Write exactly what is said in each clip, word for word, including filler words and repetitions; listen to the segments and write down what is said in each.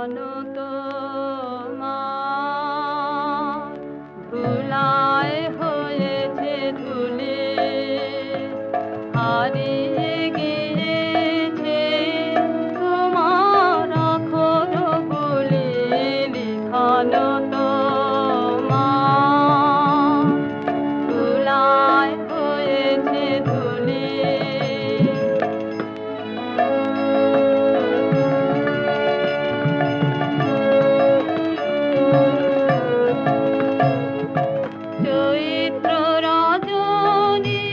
লিখনো তোমার ধুলায় হয়েছে ধুলি, হারিয়ে গিয়েছে তোমার অক্ষরগুলি। লিখনো তোমার ধুলায় হয়েছে ধুলি। চৈত্র রজনী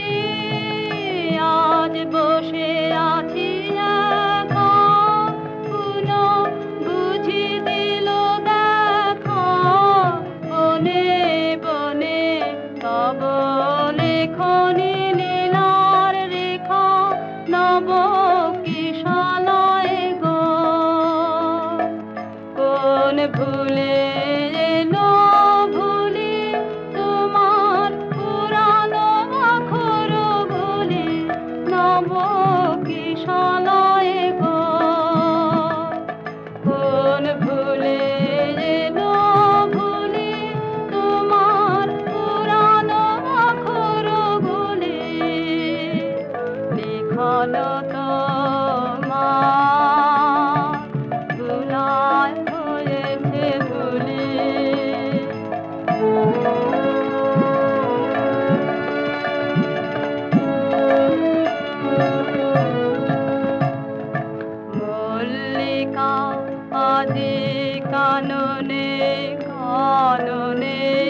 আজ বসে আছি একা, পুনো বুঝি দিল দেখা বনে বনে তব লেখনী লীলার রেখা নব কিশলয় গো। কোন ভুলে এলো ভুলি তোমার পুরানো অক্ষরগুলি নব কিশলয় গো। কোন ভুলে এলো ভুলি তোমার পুরানো অক্ষরগুলি। লিখনো তোমার ধুলায় হয়েছে ধুলি। মল্লিকা আজি কাননে কাননে